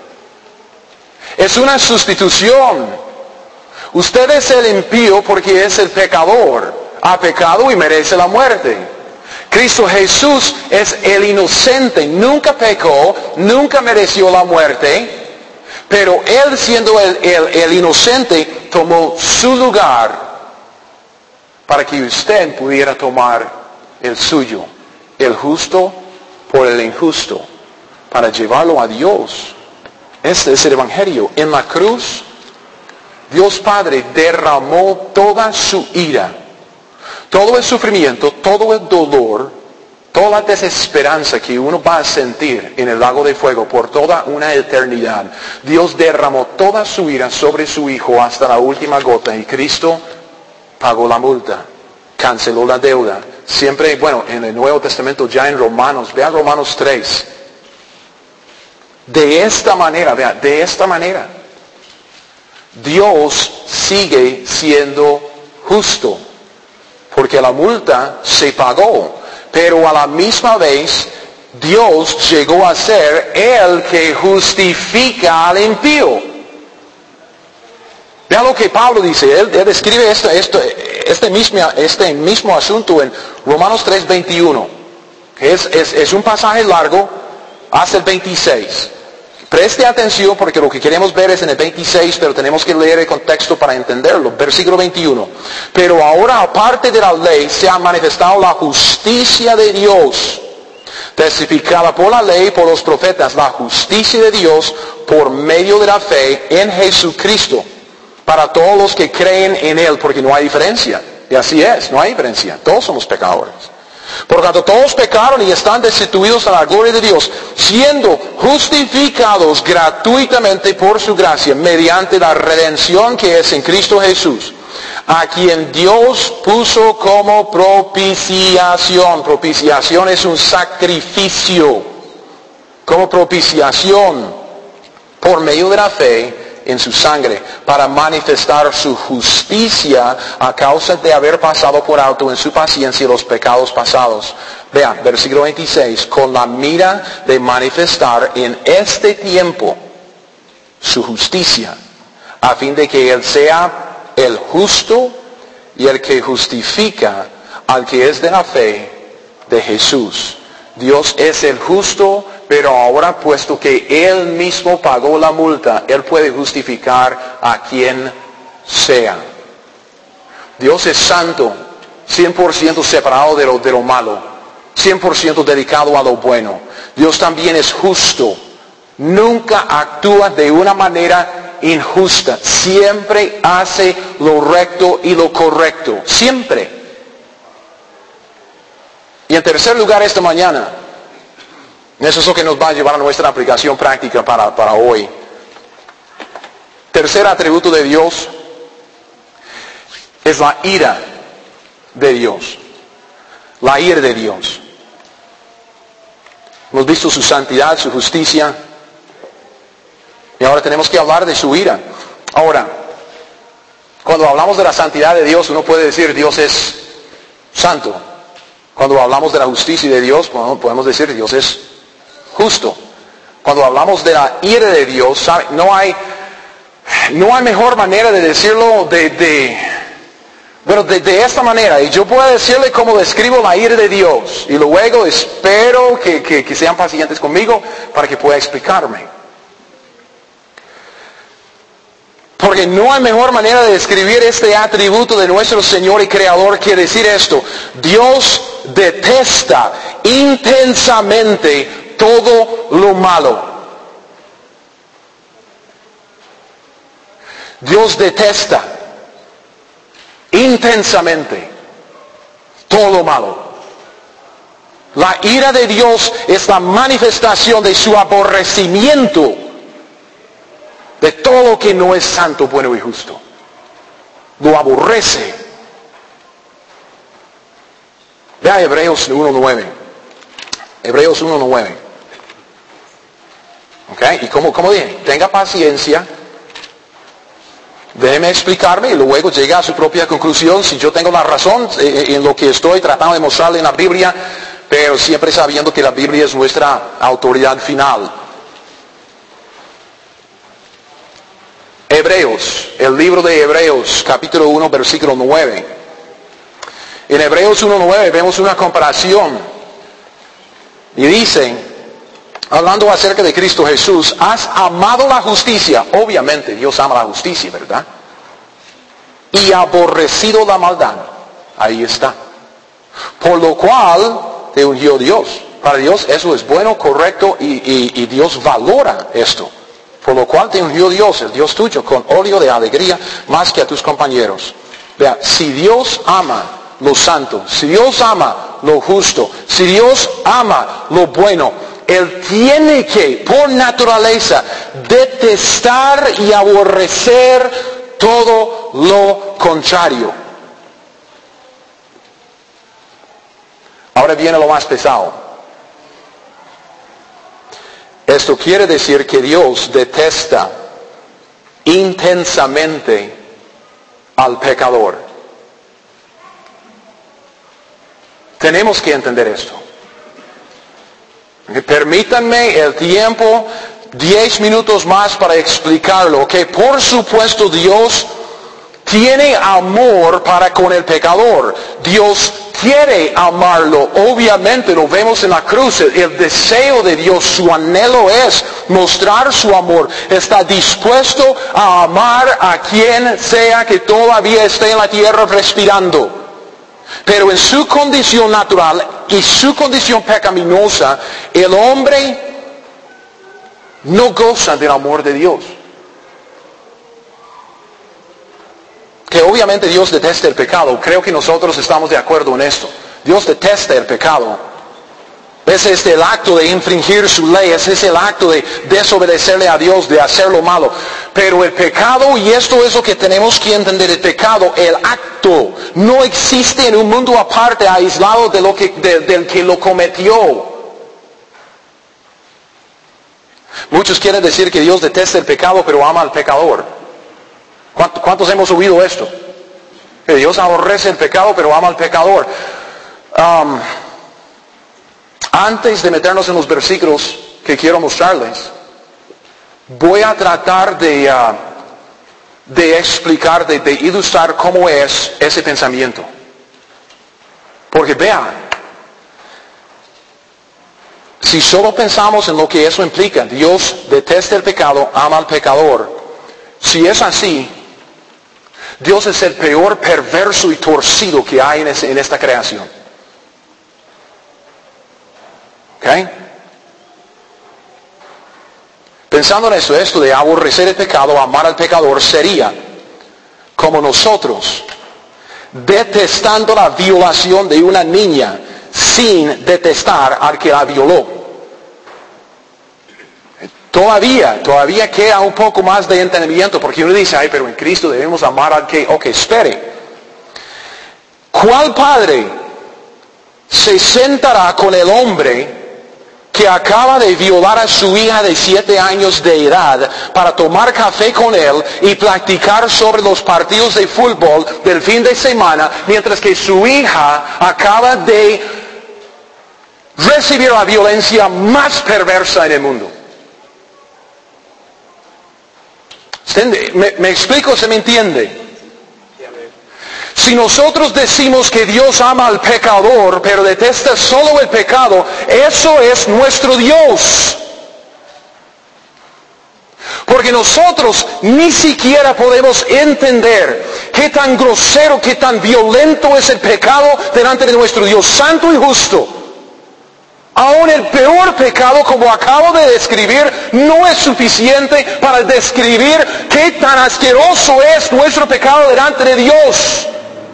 Es una sustitución. Usted es el impío porque es el pecador. Ha pecado y merece la muerte. Cristo Jesús es el inocente. Nunca pecó, nunca mereció la muerte. Pero Él, siendo el inocente, tomó su lugar para que usted pudiera tomar el suyo. El justo por el injusto, para llevarlo a Dios. Este es el Evangelio. En la cruz, Dios Padre derramó toda su ira, todo el sufrimiento, todo el dolor, toda la desesperanza que uno va a sentir en el lago de fuego por toda una eternidad. Dios derramó toda su ira sobre su Hijo hasta la última gota y Cristo pagó la multa, canceló la deuda. Siempre, en el Nuevo Testamento, ya en Romanos, vean Romanos 3. De esta manera, Dios sigue siendo justo, porque la multa se pagó, pero a la misma vez Dios llegó a ser el que justifica al impío. Vean lo que Pablo dice, él describe este mismo asunto en Romanos 3:21, que es un pasaje largo hasta el 26. Preste atención porque lo que queremos ver es en el 26, pero tenemos que leer el contexto para entenderlo. Versículo 21. Pero ahora, aparte de la ley, se ha manifestado la justicia de Dios, testificada por la ley y por los profetas, la justicia de Dios por medio de la fe en Jesucristo, para todos los que creen en Él, porque no hay diferencia. Y así es, no hay diferencia. Todos somos pecadores. Por lo tanto, todos pecaron y están destituidos a la gloria de Dios, siendo justificados gratuitamente por su gracia, mediante la redención que es en Cristo Jesús, a quien Dios puso como propiciación. Propiciación es un sacrificio. Como propiciación, por medio de la fe, en su sangre, para manifestar su justicia a causa de haber pasado por alto en su paciencia los pecados pasados. Vean, versículo 26, con la mira de manifestar en este tiempo su justicia, a fin de que Él sea el justo y el que justifica al que es de la fe de Jesús. Dios es el justo, pero ahora, puesto que Él mismo pagó la multa, Él puede justificar a quien sea. Dios es santo, 100% separado de lo malo, 100% dedicado a lo bueno. Dios también es justo, nunca actúa de una manera injusta, siempre hace lo recto y lo correcto, siempre. Y en tercer lugar, esta mañana, eso es lo que nos va a llevar a nuestra aplicación práctica para hoy. Tercer atributo de Dios es la ira de Dios. La ira de Dios. Hemos visto su santidad, su justicia. Y ahora tenemos que hablar de su ira. Ahora, cuando hablamos de la santidad de Dios, uno puede decir Dios es santo. Cuando hablamos de la justicia de Dios, podemos decir Dios es justo. Cuando hablamos de la ira de Dios, ¿sabe? No hay mejor manera de decirlo de esta manera. Y yo puedo decirle cómo describo la ira de Dios. Y luego espero que sean pacientes conmigo para que pueda explicarme. Porque no hay mejor manera de describir este atributo de nuestro Señor y Creador que decir esto. Dios detesta intensamente todo lo malo. Dios detesta intensamente todo lo malo. La ira de Dios es la manifestación de su aborrecimiento de todo lo que no es santo, bueno y justo. Lo aborrece. Vea Hebreos 1:9. Hebreos 1:9. ¿Ok? Y como dije, tenga paciencia. Déjeme explicarme y luego llega a su propia conclusión si yo tengo la razón en lo que estoy tratando de mostrarle en la Biblia, pero siempre sabiendo que la Biblia es nuestra autoridad final. Hebreos, el libro de Hebreos, capítulo 1, versículo 9. En Hebreos 1:9 vemos una comparación. Y dicen, hablando acerca de Cristo Jesús, has amado la justicia. Obviamente Dios ama la justicia, ¿verdad? Y aborrecido la maldad. Ahí está. Por lo cual te ungió Dios Para Dios eso es bueno, correcto y Dios valora esto. Por lo cual te ungió Dios, el Dios tuyo, con óleo de alegría más que a tus compañeros. Vea, si Dios ama lo santo, si Dios ama lo justo, si Dios ama lo bueno, Él tiene que, por naturaleza, detestar y aborrecer todo lo contrario. Ahora viene lo más pesado. Esto quiere decir que Dios detesta intensamente al pecador. Tenemos que entender esto. Permítanme el tiempo, 10 minutos más para explicarlo. Que por supuesto Dios tiene amor para con el pecador. Dios quiere amarlo. Obviamente lo vemos en la cruz. El deseo de Dios, su anhelo es mostrar su amor. Está dispuesto a amar a quien sea que todavía esté en la tierra respirando. Pero en su condición natural y su condición pecaminosa, el hombre no goza del amor de Dios. Que obviamente Dios detesta el pecado. Creo que nosotros estamos de acuerdo en esto. Dios detesta el pecado. Ese es el acto de infringir su ley. Ese es el acto de desobedecerle a Dios, de hacer lo malo. Pero el pecado, y esto es lo que tenemos que entender, el pecado, el acto, no existe en un mundo aparte, aislado de del que lo cometió. Muchos quieren decir que Dios detesta el pecado, pero ama al pecador. ¿Cuántos hemos oído esto? Que Dios aborrece el pecado, pero ama al pecador. Antes de meternos en los versículos que quiero mostrarles, voy a tratar de explicar, de ilustrar cómo es ese pensamiento. Porque vean, si solo pensamos en lo que eso implica, Dios detesta el pecado, ama al pecador. Si es así, Dios es el peor perverso y torcido que hay en esta creación. ¿Ok? Pensando en eso, esto de aborrecer el pecado, amar al pecador, sería como nosotros detestando la violación de una niña sin detestar al que la violó. Todavía queda un poco más de entendimiento, porque uno dice, ay, pero en Cristo debemos amar al que... Ok, espere. ¿Cuál padre se sentará con el hombre que acaba de violar a su hija de 7 años de edad para tomar café con él y platicar sobre los partidos de fútbol del fin de semana, mientras que su hija acaba de recibir la violencia más perversa en el mundo? ¿Me explico? ¿Se me entiende? Si nosotros decimos que Dios ama al pecador, pero detesta solo el pecado, eso es nuestro Dios. Porque nosotros ni siquiera podemos entender qué tan grosero, qué tan violento es el pecado delante de nuestro Dios santo y justo. Aún el peor pecado, como acabo de describir, no es suficiente para describir qué tan asqueroso es nuestro pecado delante de Dios.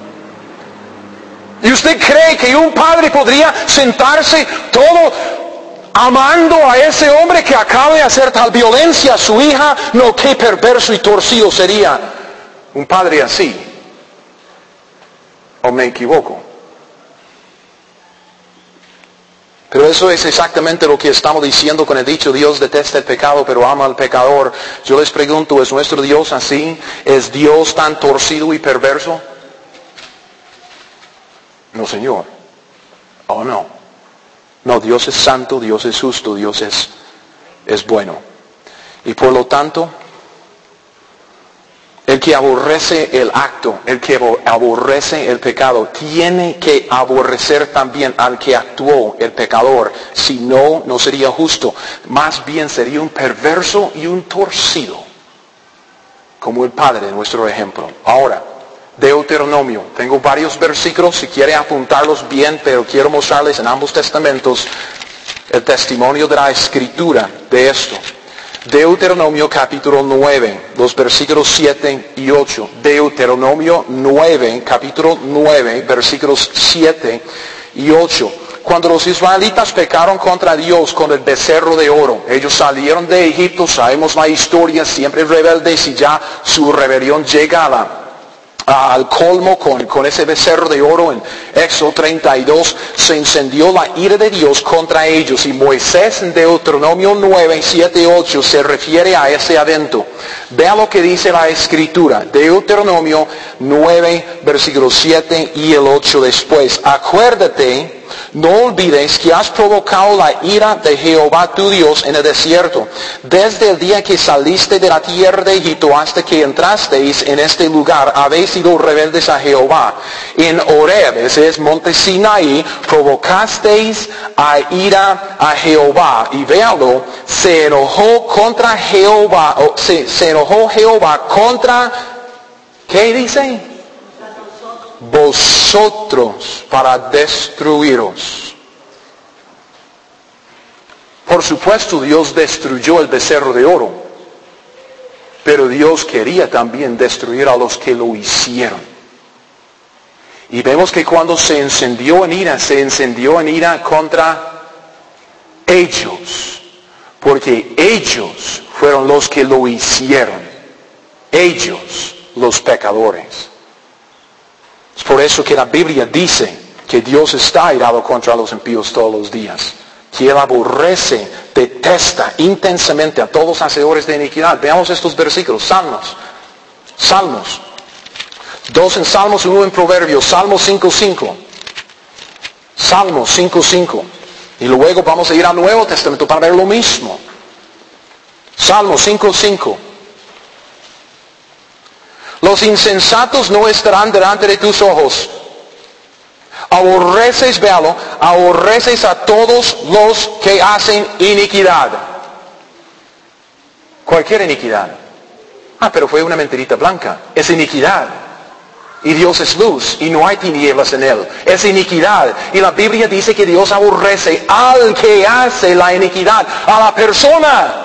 ¿Y usted cree que un padre podría sentarse todo amando a ese hombre que acaba de hacer tal violencia a su hija? No, qué perverso y torcido sería un padre así. ¿O me equivoco? Pero eso es exactamente lo que estamos diciendo con el dicho, Dios detesta el pecado, pero ama al pecador. Yo les pregunto, ¿es nuestro Dios así? ¿Es Dios tan torcido y perverso? No, Señor. Oh, no. No, Dios es santo, Dios es justo, Dios es bueno. Y por lo tanto, el que aborrece el acto, el que aborrece el pecado, tiene que aborrecer también al que actuó, el pecador. Si no, no sería justo. Más bien sería un perverso y un torcido, como el Padre de nuestro ejemplo. Ahora, Deuteronomio. Tengo varios versículos, si quiere apuntarlos bien, pero quiero mostrarles en ambos testamentos el testimonio de la Escritura de esto. Deuteronomio capítulo 9, los versículos 7 y 8. Deuteronomio 9, capítulo 9, versículos 7 y 8. Cuando los israelitas pecaron contra Dios con el becerro de oro, ellos salieron de Egipto, sabemos la historia, siempre rebeldes, y ya su rebelión llega al colmo con ese becerro de oro. En Éxodo 32 se encendió la ira de Dios contra ellos, y Moisés en Deuteronomio 9, 7 y 8 se refiere a ese evento. Vea lo que dice la Escritura, Deuteronomio 9, versículos 7 y el 8 después. Acuérdate, no olvides que has provocado la ira de Jehová tu Dios en el desierto, desde el día que saliste de la tierra de Egipto hasta que entrasteis en este lugar. Habéis sido rebeldes a Jehová. En Horeb, ese es monte Sinaí, provocasteis a ira a Jehová. Y véalo, se enojó contra Jehová, se enojó Jehová contra, ¿qué dice? Vosotros, para destruiros. Por supuesto, Dios destruyó el becerro de oro, pero Dios quería también destruir a los que lo hicieron. Y vemos que cuando se encendió en ira contra ellos, porque ellos fueron los que lo hicieron, ellos, los pecadores. Es por eso que la Biblia dice que Dios está airado contra los impíos todos los días, que Él aborrece, detesta intensamente a todos los hacedores de iniquidad. Veamos estos versículos, Salmos. 2 en Salmos, 1 en Proverbios, Salmos 5:5. Salmos 5:5. Y luego vamos a ir al Nuevo Testamento para ver lo mismo. Salmos 5:5. Los insensatos no estarán delante de tus ojos. Aborreces, véalo, aborreces a todos los que hacen iniquidad. Cualquier iniquidad. Pero fue una mentirita blanca. Es iniquidad. Y Dios es luz y no hay tinieblas en Él. Es iniquidad. Y la Biblia dice que Dios aborrece al que hace la iniquidad, a la persona.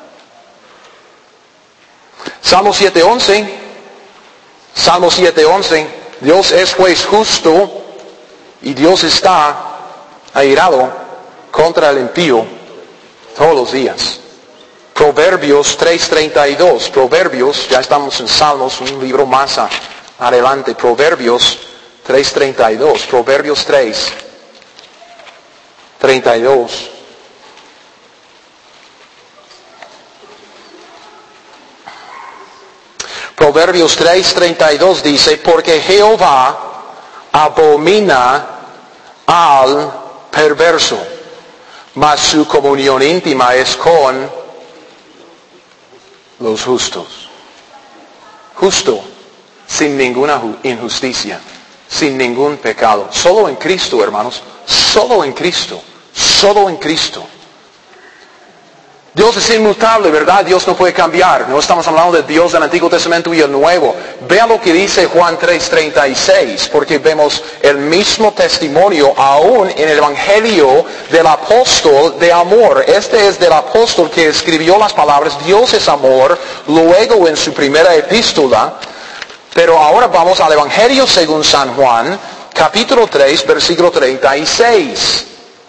Salmo 7:11. Salmo 7:11, Dios es juez justo y Dios está airado contra el impío todos los días. Proverbios 3:32, Proverbios, ya estamos en Salmos, un libro más adelante, Proverbios 3:32, Proverbios 3:32. Proverbios 3:32 dice, porque Jehová abomina al perverso, mas su comunión íntima es con los justos. Justo, sin ninguna injusticia, sin ningún pecado. Solo en Cristo, hermanos, solo en Cristo, solo en Cristo. Dios es inmutable, ¿verdad? Dios no puede cambiar. No estamos hablando de Dios del Antiguo Testamento y el Nuevo. Vea lo que dice Juan 3:36, porque vemos el mismo testimonio aún en el Evangelio del apóstol de amor. Este es del apóstol que escribió las palabras, Dios es amor, luego en su primera epístola. Pero ahora vamos al Evangelio según San Juan, capítulo 3, versículo 36.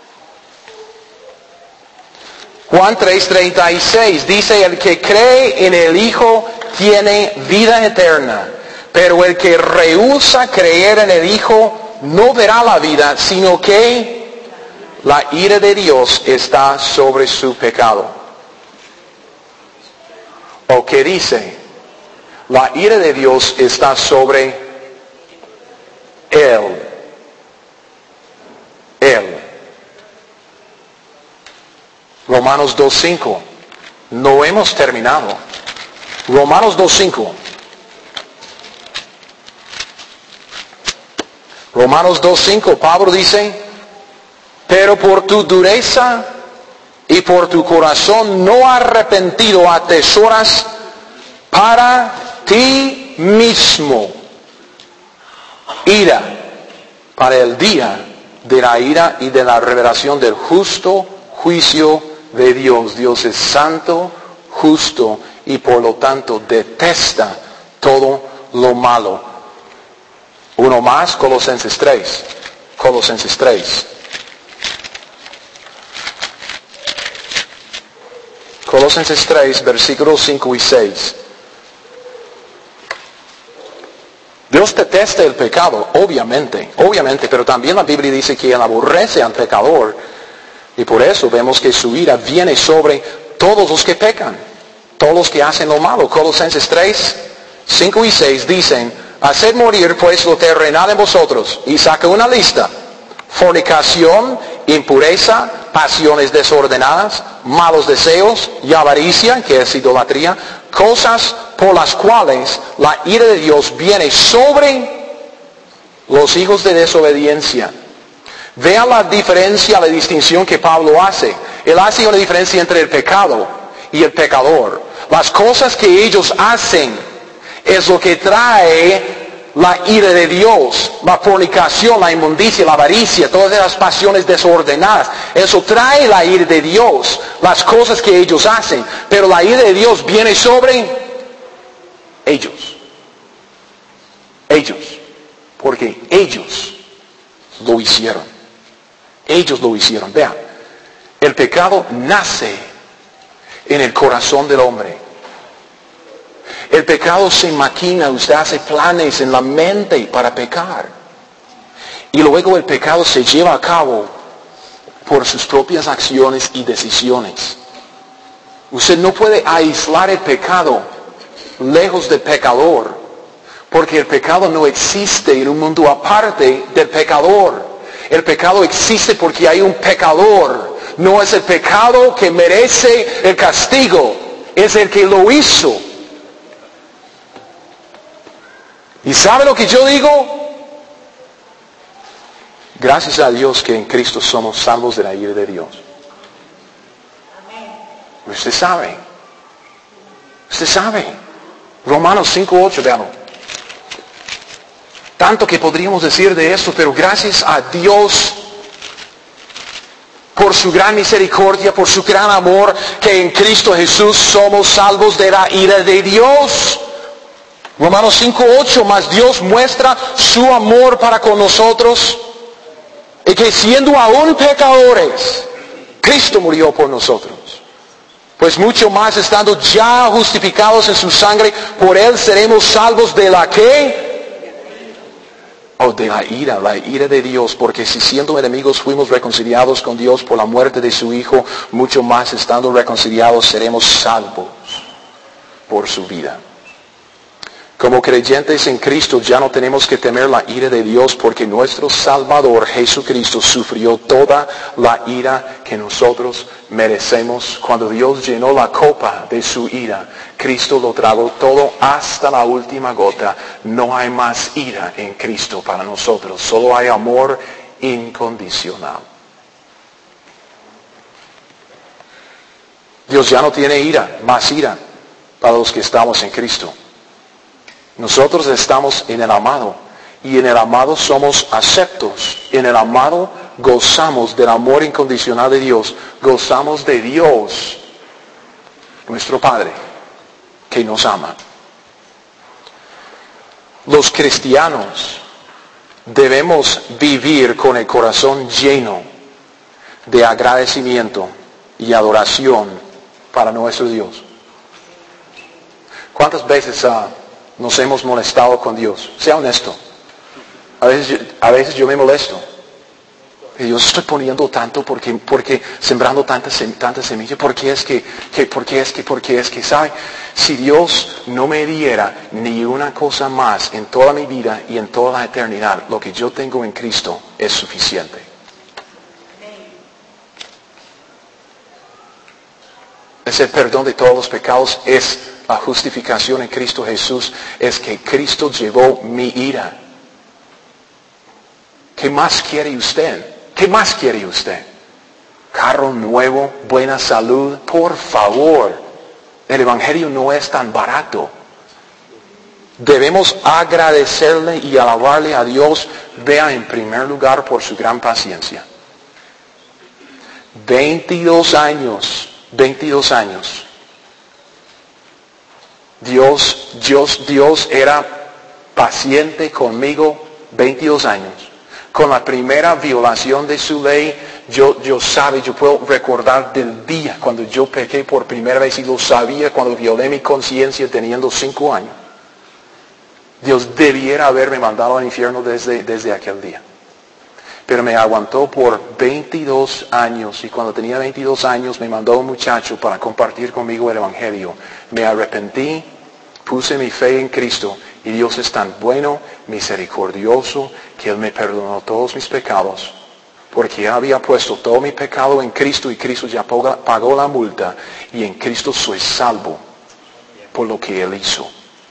Juan 3:36 dice, el que cree en el Hijo tiene vida eterna, pero el que rehúsa creer en el Hijo no verá la vida, sino que la ira de Dios está sobre su pecado. ¿O qué dice? La ira de Dios está sobre Él. Romanos 2:5. No hemos terminado. Romanos 2:5. Romanos 2:5. Pablo dice, pero por tu dureza y por tu corazón no arrepentido atesoras para ti mismo ira, para el día de la ira y de la revelación del justo juicio de Dios. Dios es santo, justo y por lo tanto detesta todo lo malo. Uno más, Colosenses 3. Colosenses 3. Colosenses 3, versículos 5 y 6. Dios detesta el pecado, obviamente, pero también la Biblia dice que Él aborrece al pecador. Y por eso vemos que su ira viene sobre todos los que pecan, todos los que hacen lo malo. Colosenses 3, 5 y 6 dicen, haced morir pues lo terrenal en vosotros. Y saca una lista. Fornicación, impureza, pasiones desordenadas, malos deseos y avaricia, que es idolatría, cosas por las cuales la ira de Dios viene sobre los hijos de desobediencia. Vean la diferencia, la distinción que Pablo hace. Él hace una diferencia entre el pecado y el pecador. Las cosas que ellos hacen es lo que trae la ira de Dios, la fornicación, la inmundicia, la avaricia, todas esas pasiones desordenadas. Eso trae la ira de Dios, las cosas que ellos hacen. Pero la ira de Dios viene sobre ellos. Ellos. Porque ellos lo hicieron. Ellos lo hicieron. Vean, el pecado nace en el corazón del hombre. El pecado se maquina, usted hace planes en la mente para pecar. Y luego el pecado se lleva a cabo por sus propias acciones y decisiones. Usted no puede aislar el pecado lejos del pecador, porque el pecado no existe en un mundo aparte del pecador. El pecado existe porque hay un pecador. No es el pecado que merece el castigo, es el que lo hizo. ¿Y sabe lo que yo digo? Gracias a Dios que en Cristo somos salvos de la ira de Dios. Usted sabe. Usted sabe. Romanos 5:8, veanlo. Tanto que podríamos decir de esto, pero gracias a Dios por su gran misericordia, por su gran amor, que en Cristo Jesús somos salvos de la ira de Dios. Romanos 5:8, mas Dios muestra su amor para con nosotros, y que siendo aún pecadores, Cristo murió por nosotros. Pues mucho más estando ya justificados en su sangre, por Él seremos salvos de la ¿qué? De la ira de Dios, porque si siendo enemigos fuimos reconciliados con Dios por la muerte de su Hijo, mucho más estando reconciliados seremos salvos por su vida. Como creyentes en Cristo ya no tenemos que temer la ira de Dios, porque nuestro Salvador Jesucristo sufrió toda la ira que nosotros merecemos. Cuando Dios llenó la copa de su ira, Cristo lo tragó todo hasta la última gota. No hay más ira en Cristo para nosotros, solo hay amor incondicional. Dios ya no tiene ira, más ira para los que estamos en Cristo. Nosotros estamos en el amado, y en el amado somos aceptos. En el amado gozamos del amor incondicional de Dios, gozamos de Dios, nuestro Padre, que nos ama. Los cristianos debemos vivir con el corazón lleno de agradecimiento y adoración para nuestro Dios. ¿Cuántas veces nos hemos molestado con Dios? Sea honesto. A veces yo me molesto. Y Dios, estoy poniendo tanto porque sembrando tanta semilla. ¿Por qué es que, sabe? Si Dios no me diera ni una cosa más en toda mi vida y en toda la eternidad, lo que yo tengo en Cristo es suficiente. Es el perdón de todos los pecados, es la justificación en Cristo Jesús, es que Cristo llevó mi ira. ¿Qué más quiere usted? ¿Qué más quiere usted? Carro nuevo, buena salud, por favor. El Evangelio no es tan barato. Debemos agradecerle y alabarle a Dios, vea en primer lugar por su gran paciencia. 22 años. 22 años. Dios era paciente conmigo 22 años. Con la primera violación de su ley, yo puedo recordar del día cuando yo pequé por primera vez y lo sabía cuando violé mi conciencia teniendo 5 años. Dios debiera haberme mandado al infierno desde aquel día. Pero me aguantó por 22 años y cuando tenía 22 años me mandó un muchacho para compartir conmigo el Evangelio. Me arrepentí, puse mi fe en Cristo y Dios es tan bueno, misericordioso, que Él me perdonó todos mis pecados. Porque había puesto todo mi pecado en Cristo y Cristo ya pagó la multa y en Cristo soy salvo por lo que Él hizo.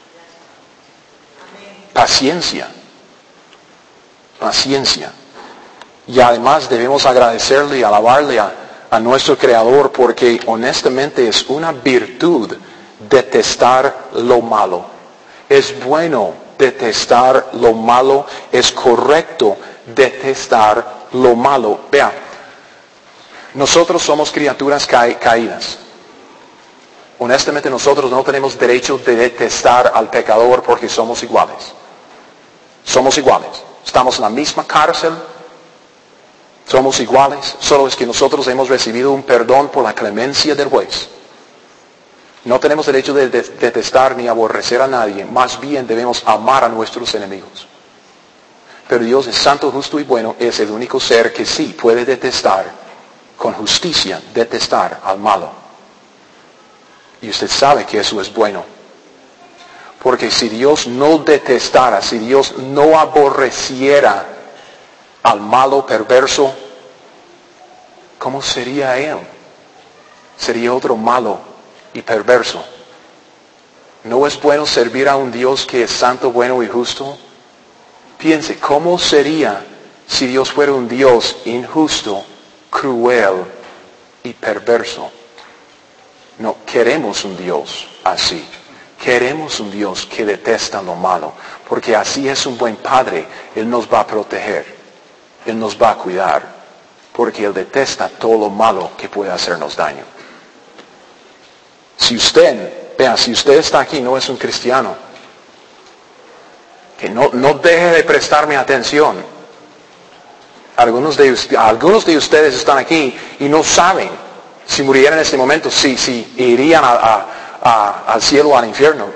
Paciencia. Paciencia. Y además debemos agradecerle y alabarle a nuestro Creador porque honestamente es una virtud detestar lo malo. Es bueno detestar lo malo, es correcto detestar lo malo. Vea, nosotros somos criaturas caídas. Honestamente nosotros no tenemos derecho de detestar al pecador porque somos iguales. Somos iguales. Estamos en la misma cárcel. Somos iguales. Solo es que nosotros hemos recibido un perdón por la clemencia del juez. No tenemos derecho de detestar ni aborrecer a nadie. Más bien debemos amar a nuestros enemigos. Pero Dios es santo, justo y bueno. Es el único ser que sí puede detestar con justicia, detestar al malo. Y usted sabe que eso es bueno. Porque si Dios no detestara, si Dios no aborreciera al malo perverso, ¿cómo sería Él? Sería otro malo y perverso. ¿No es bueno servir a un Dios que es santo, bueno y justo? Piense, ¿cómo sería si Dios fuera un Dios injusto, cruel y perverso? No, queremos un Dios así. Queremos un Dios que detesta lo malo, porque así es un buen Padre. Él nos va a proteger, Él nos va a cuidar, porque Él detesta todo lo malo que puede hacernos daño. Si usted está aquí, no es un cristiano, que no deje de prestarme atención. Algunos de ustedes están aquí y no saben si murieran en este momento, si irían al cielo o al infierno.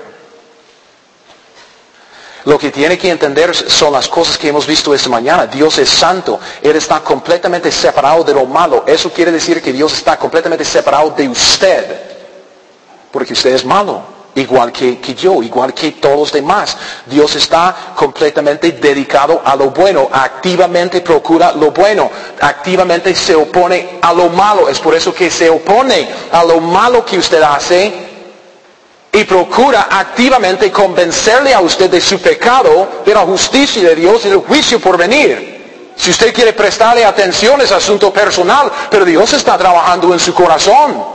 Lo que tiene que entender son las cosas que hemos visto esta mañana. Dios es santo. Él está completamente separado de lo malo. Eso quiere decir que Dios está completamente separado de usted. Porque usted es malo, igual que yo, igual que todos los demás. Dios está completamente dedicado a lo bueno, activamente procura lo bueno, activamente se opone a lo malo. Es por eso que se opone a lo malo que usted hace y procura activamente convencerle a usted de su pecado, de la justicia de Dios y del juicio por venir. Si usted quiere prestarle atención es asunto personal, pero Dios está trabajando en su corazón.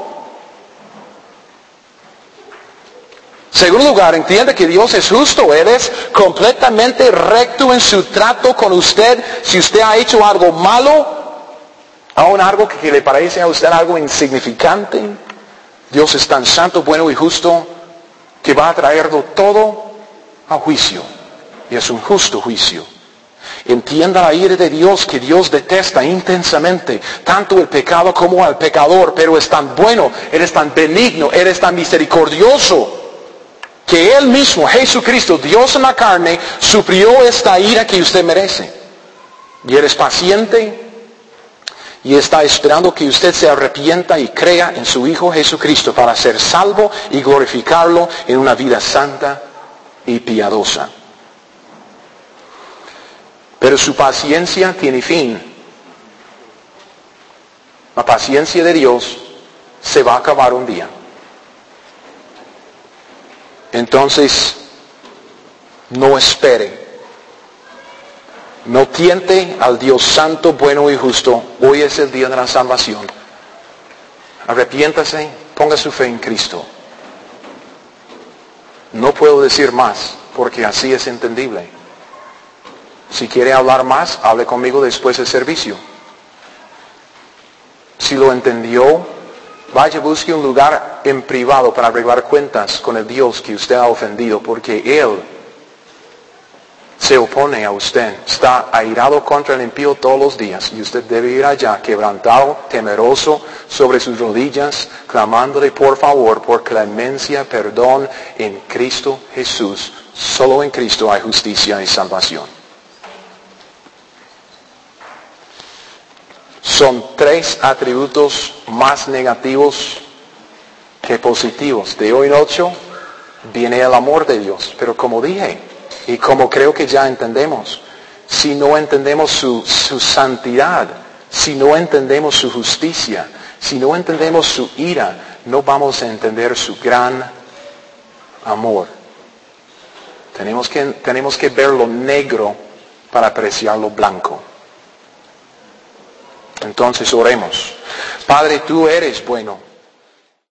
Segundo lugar, entiende que Dios es justo. Él es completamente recto en su trato con usted. Si usted ha hecho algo malo, aún algo que le parece a usted algo insignificante, Dios es tan santo, bueno y justo que va a traerlo todo a juicio. Y es un justo juicio. Entienda la ira de Dios, que Dios detesta intensamente tanto el pecado como al pecador, pero es tan bueno, Él es tan benigno, Él es tan misericordioso, que Él mismo, Jesucristo, Dios en la carne, sufrió esta ira que usted merece. Y Él es paciente y está esperando que usted se arrepienta y crea en su Hijo Jesucristo para ser salvo y glorificarlo en una vida santa y piadosa. Pero su paciencia tiene fin. La paciencia de Dios se va a acabar un día. Entonces, no espere. No tiente al Dios santo, bueno y justo. Hoy es el día de la salvación. Arrepiéntase, ponga su fe en Cristo. No puedo decir más, porque así es entendible. Si quiere hablar más, hable conmigo después del servicio. Si lo entendió, vaya, busque un lugar en privado para arreglar cuentas con el Dios que usted ha ofendido, porque Él se opone a usted, está airado contra el impío todos los días, y usted debe ir allá quebrantado, temeroso, sobre sus rodillas, clamándole por favor, por clemencia, perdón en Cristo Jesús. Solo en Cristo hay justicia y salvación. Son 3 atributos más negativos que positivos. De hoy en 8 viene el amor de Dios, pero como dije, y como creo que ya entendemos, si no entendemos su santidad, si no entendemos su justicia, si no entendemos su ira, no vamos a entender su gran amor. Tenemos que ver lo negro para apreciar lo blanco. Entonces oremos. Padre, tú eres bueno.